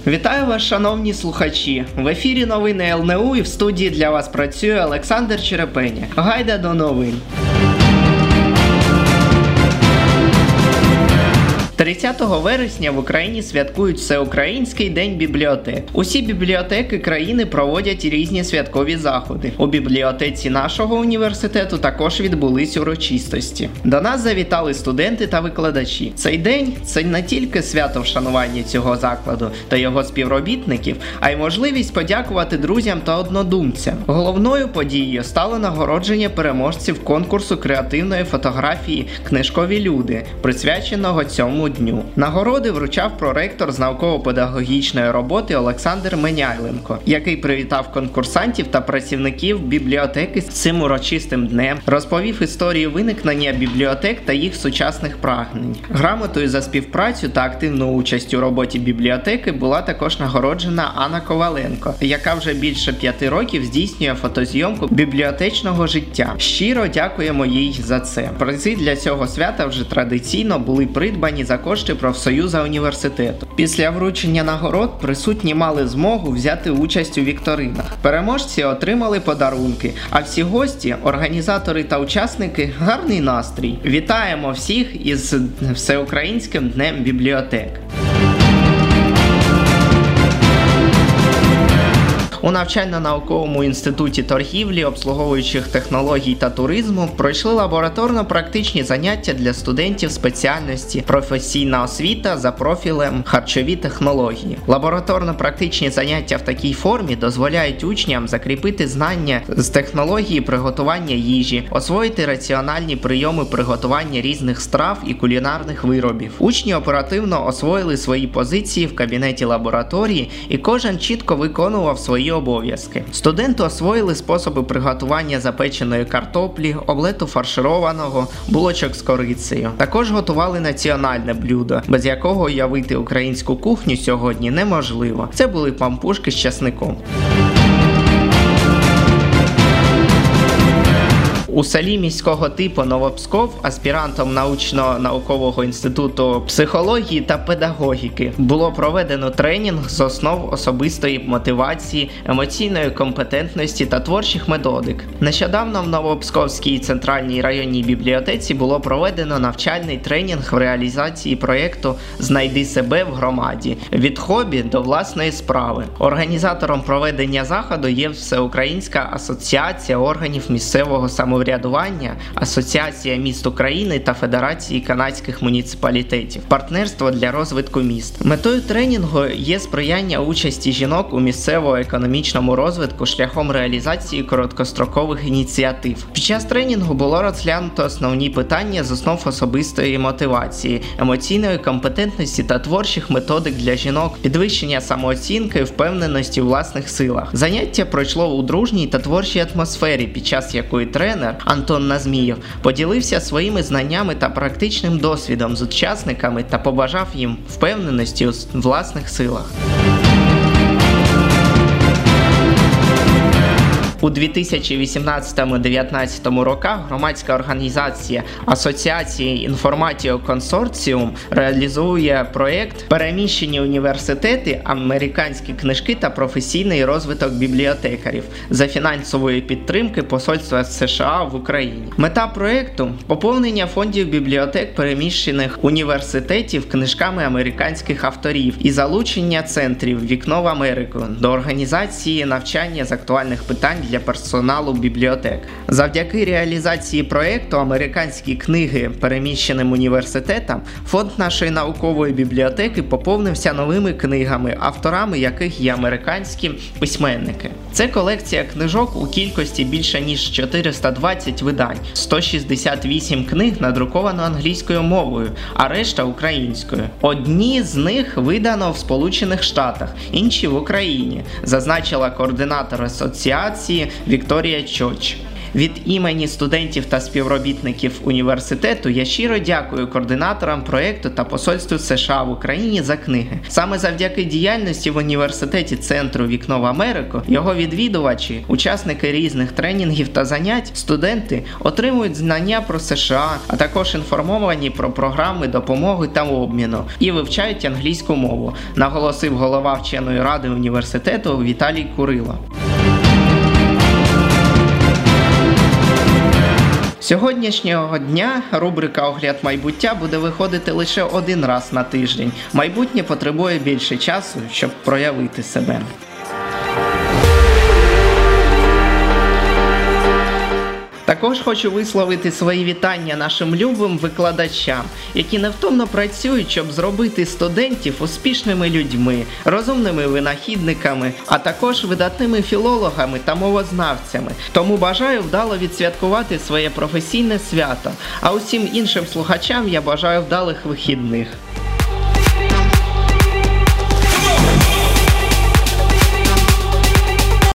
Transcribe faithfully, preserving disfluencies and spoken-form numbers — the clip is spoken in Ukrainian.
Вітаю вас, шановні слухачі! В ефірі новини ел ен у і в студії для вас працює Олександр Черепеня. Гайда до новин! тридцятого вересня в Україні святкують Всеукраїнський день бібліотек. Усі бібліотеки країни проводять різні святкові заходи. У бібліотеці нашого університету також відбулись урочистості. До нас завітали студенти та викладачі. Цей день – це не тільки свято вшанування цього закладу та його співробітників, а й можливість подякувати друзям та однодумцям. Головною подією стало нагородження переможців конкурсу креативної фотографії «Книжкові люди», присвяченого цьому дню. Нагороди вручав проректор з науково-педагогічної роботи Олександр Меняйленко, який привітав конкурсантів та працівників бібліотеки з цим урочистим днем, розповів історію виникнення бібліотек та їх сучасних прагнень. Грамотою за співпрацю та активну участь у роботі бібліотеки була також нагороджена Анна Коваленко, яка вже більше п'яти років здійснює фотозйомку бібліотечного життя. Щиро дякуємо їй за це. Призи для цього свята вже традиційно були придбані за кошти профсоюзу університету. Після вручення нагород присутні мали змогу взяти участь у вікторинах. Переможці отримали подарунки, а всі гості, організатори та учасники – гарний настрій. Вітаємо всіх із Всеукраїнським днем бібліотек! У навчально-науковому інституті торгівлі, обслуговуючих технологій та туризму пройшли лабораторно-практичні заняття для студентів спеціальності «Професійна освіта» за профілем «Харчові технології». Лабораторно-практичні заняття в такій формі дозволяють учням закріпити знання з технології приготування їжі, освоїти раціональні прийоми приготування різних страв і кулінарних виробів. Учні оперативно освоїли свої позиції в кабінеті лабораторії, і кожен чітко виконував свої обов'язки. Студенти освоїли способи приготування запеченої картоплі, омлету фаршированого, булочок з корицею. Також готували національне блюдо, без якого уявити українську кухню сьогодні неможливо. Це були пампушки з часником. У селі міського типу Новопсков аспірантом научно-наукового інституту психології та педагогіки було проведено тренінг з основ особистої мотивації, емоційної компетентності та творчих методик. Нещодавно в Новопсковській центральній районній бібліотеці було проведено навчальний тренінг в реалізації проєкту «Знайди себе в громаді. Від хобі до власної справи». Організатором проведення заходу є Всеукраїнська асоціація органів місцевого самоврядування, Асоціація міст України та Федерації канадських муніципалітетів, партнерство для розвитку міст. Метою тренінгу є сприяння участі жінок у місцево-економічному розвитку шляхом реалізації короткострокових ініціатив. Під час тренінгу було розглянуто основні питання з основ особистої мотивації, емоційної компетентності та творчих методик для жінок, підвищення самооцінки, впевненості у власних силах. Заняття пройшло у дружній та творчій атмосфері, під час якої тренер Антон Назмієв поділився своїми знаннями та практичним досвідом з учасниками та побажав їм впевненості у власних силах. У дві тисячі вісімнадцятому - дві тисячі дев'ятнадцятому роках громадська організація Асоціації Інформатіо Консорціум реалізує проєкт «Переміщені університети, американські книжки та професійний розвиток бібліотекарів» за фінансової підтримки Посольства США в Україні. Мета проєкту – поповнення фондів бібліотек переміщених університетів книжками американських авторів і залучення центрів «Вікно в Америку» до організації навчання з актуальних питань для для персоналу бібліотек. Завдяки реалізації проєкту «Американські книги переміщеним університетам» фонд нашої наукової бібліотеки поповнився новими книгами, авторами яких є американські письменники. Це колекція книжок у кількості більше ніж чотириста двадцять видань, сто шістдесят вісім книг надруковано англійською мовою, а решта українською. Одні з них видано в Сполучених Штатах, інші в Україні, зазначила координатор асоціації Вікторія Чоч. Від імені студентів та співробітників університету я щиро дякую координаторам проєкту та посольству США в Україні за книги. Саме завдяки діяльності в університеті Центру «Вікно в Америку» його відвідувачі, учасники різних тренінгів та занять, студенти отримують знання про США, а також інформовані про програми допомоги та обміну і вивчають англійську мову, наголосив голова вченої ради університету Віталій Курило. Сьогоднішнього дня рубрика «Огляд майбуття» буде виходити лише один раз на тиждень. Майбутнє потребує більше часу, щоб проявити себе. Також хочу висловити свої вітання нашим любим викладачам, які невтомно працюють, щоб зробити студентів успішними людьми, розумними винахідниками, а також видатними філологами та мовознавцями. Тому бажаю вдало відсвяткувати своє професійне свято, а усім іншим слухачам я бажаю вдалих вихідних.